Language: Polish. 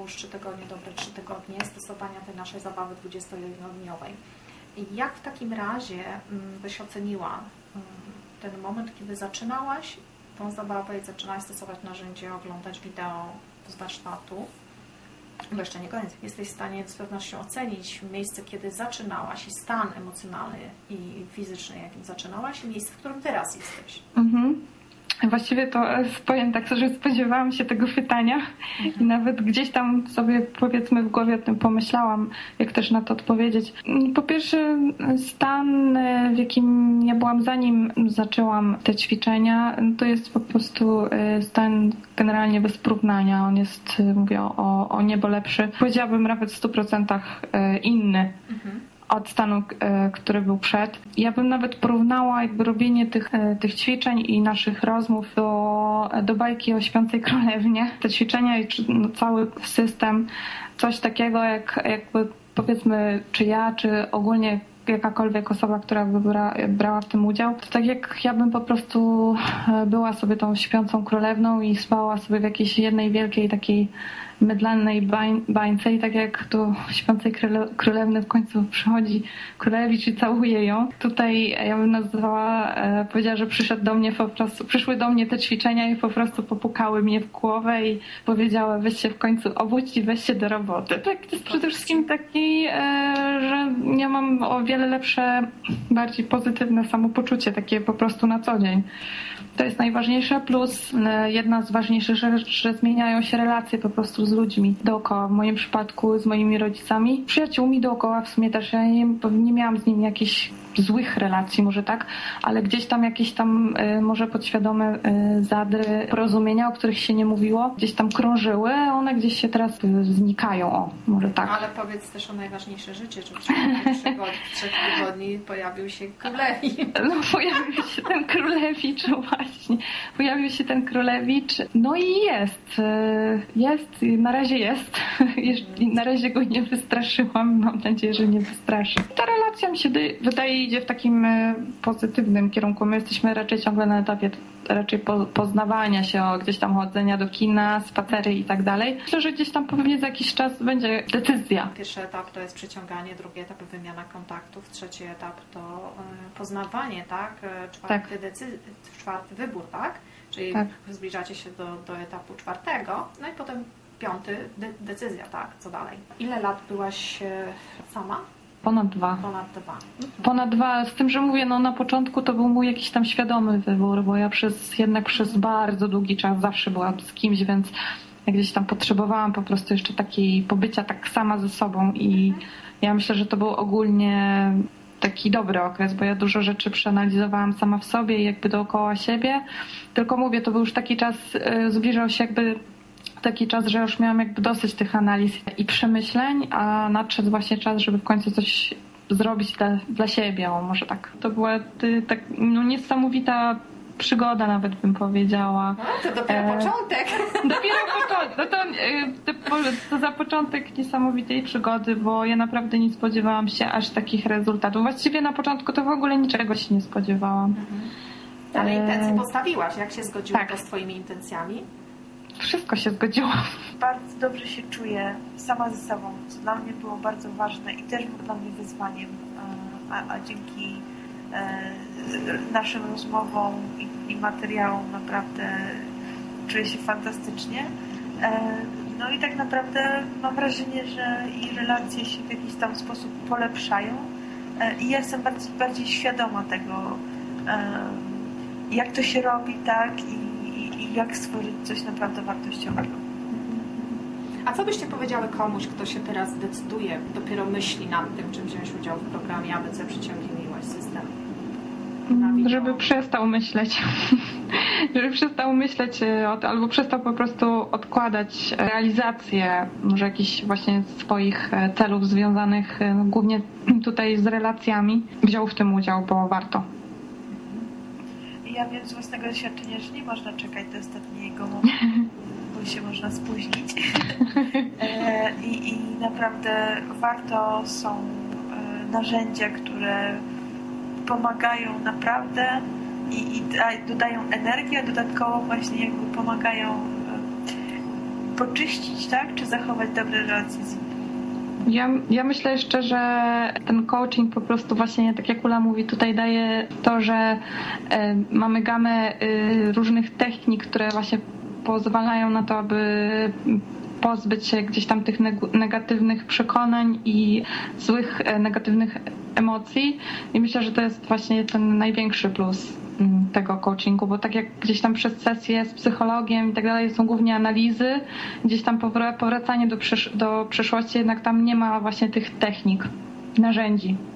już 3 tygodnie, dobre 3 tygodnie stosowania tej naszej zabawy 21-dniowej. I jak w takim razie byś oceniła ten moment, kiedy zaczynałaś tą zabawę i zaczynałaś stosować narzędzie, oglądać wideo z warsztatu? Bo jeszcze nie koniec. Jesteś w stanie z pewnością ocenić miejsce, kiedy zaczynałaś i stan emocjonalny i fizyczny, jakim zaczynałaś, i miejsce, w którym teraz jesteś. Właściwie to powiem tak, że spodziewałam się tego pytania i nawet gdzieś tam sobie, powiedzmy, w głowie o tym pomyślałam, jak też na to odpowiedzieć. Po pierwsze, stan, w jakim ja byłam zanim zaczęłam te ćwiczenia, to jest po prostu stan generalnie bez porównania. On jest, mówię, o niebo lepszy. Powiedziałabym nawet w 100% inny od stanu, który był przed. Ja bym nawet porównała jakby robienie tych ćwiczeń i naszych rozmów do bajki o Śpiącej Królewnie. Te ćwiczenia i cały system, coś takiego jakby powiedzmy, czy ja, czy ogólnie jakakolwiek osoba, która by brała w tym udział, to tak jak ja bym po prostu była sobie tą Śpiącą Królewną i spała sobie w jakiejś jednej wielkiej takiej mydlanej bańce i tak jak do Śpiącej Królewny w końcu przychodzi królewicz i całuje ją. Tutaj ja bym nazwała, powiedziała, że przyszły do mnie te ćwiczenia i po prostu popukały mnie w głowę i powiedziały: weź się w końcu obudź i weź się do roboty. Tak, to jest przede wszystkim taki, że ja mam o wiele lepsze, bardziej pozytywne samopoczucie, takie po prostu na co dzień. To jest najważniejsze, plus jedna z ważniejszych rzeczy, że zmieniają się relacje po prostu z ludźmi dookoła. W moim przypadku z moimi rodzicami, przyjaciółmi dookoła w sumie też. Ja nie miałam z nimi jakichś złych relacji, może tak, ale gdzieś tam jakieś tam może podświadome zadry, porozumienia, o których się nie mówiło, gdzieś tam krążyły, a one gdzieś się teraz znikają, może tak. Ale powiedz też o najważniejsze rzeczy, czy w ciągu 3 tygodni pojawił się królewicz. No pojawił się ten królewicz, właśnie. Pojawił się ten królewicz, no i jest, na razie jest. Na razie go nie wystraszyłam, mam nadzieję, że nie wystraszy. Ta relacja mi się wydaje idzie w takim pozytywnym kierunku. My jesteśmy raczej ciągle na etapie poznawania się, gdzieś tam chodzenia do kina, spacery i tak dalej. Myślę, że gdzieś tam pewnie za jakiś czas będzie decyzja. Pierwszy etap to jest przyciąganie, drugi etap wymiana kontaktów, trzeci etap to poznawanie, tak? Czwarty wybór, tak? Czyli zbliżacie się do etapu 4, no i potem 5 decyzja, tak? Co dalej? Ile lat byłaś sama? Ponad 2. Ponad 2. Z tym, że mówię, no na początku to był mój jakiś tam świadomy wybór, bo ja przez bardzo długi czas zawsze byłam z kimś, więc ja gdzieś tam potrzebowałam po prostu jeszcze takiej pobycia tak sama ze sobą i ja myślę, że to był ogólnie taki dobry okres, bo ja dużo rzeczy przeanalizowałam sama w sobie i jakby dookoła siebie, tylko mówię, to był już taki czas, zbliżał się jakby taki czas, że już miałam jakby dosyć tych analiz i przemyśleń, a nadszedł właśnie czas, żeby w końcu coś zrobić dla siebie, może tak. To była niesamowita przygoda, nawet bym powiedziała. No, to dopiero początek. Dopiero początek. To za początek niesamowitej przygody, bo ja naprawdę nie spodziewałam się aż takich rezultatów. Właściwie na początku to w ogóle niczego się nie spodziewałam. Ale intencje postawiłaś. Jak się zgodziło to z twoimi intencjami? Wszystko się zgodziło. Bardzo dobrze się czuję sama ze sobą, co dla mnie było bardzo ważne i też było dla mnie wyzwaniem, a dzięki naszym rozmowom i materiałom naprawdę czuję się fantastycznie. No i tak naprawdę mam wrażenie, że i relacje się w jakiś tam sposób polepszają i ja jestem bardziej świadoma tego, jak to się robi, tak, i jak stworzyć coś naprawdę wartościowego. A co byście powiedziały komuś, kto się teraz decyduje, dopiero myśli nad tym, czy wziąć udział w programie ABC Przyciągnij Miłość System? Żeby przestał myśleć. Żeby przestał myśleć albo przestał po prostu odkładać realizację może jakichś właśnie swoich celów związanych głównie tutaj z relacjami. Wziął w tym udział, bo warto. Ja wiem z własnego doświadczenia, że nie można czekać do ostatniego momentu, bo się można spóźnić. I naprawdę warto są narzędzia, które pomagają naprawdę i dodają energię, a dodatkowo właśnie jakby pomagają poczyścić, tak? Czy zachować dobre relacje z innymi? Ja myślę jeszcze, że ten coaching po prostu właśnie, tak jak Ula mówi, tutaj daje to, że mamy gamę różnych technik, które właśnie pozwalają na to, aby pozbyć się gdzieś tam tych negatywnych przekonań i złych, negatywnych emocji. I myślę, że to jest właśnie ten największy plus tego coachingu, bo tak jak gdzieś tam przez sesje z psychologiem i tak dalej są głównie analizy, gdzieś tam powracanie do przeszłości, jednak tam nie ma właśnie tych technik, narzędzi.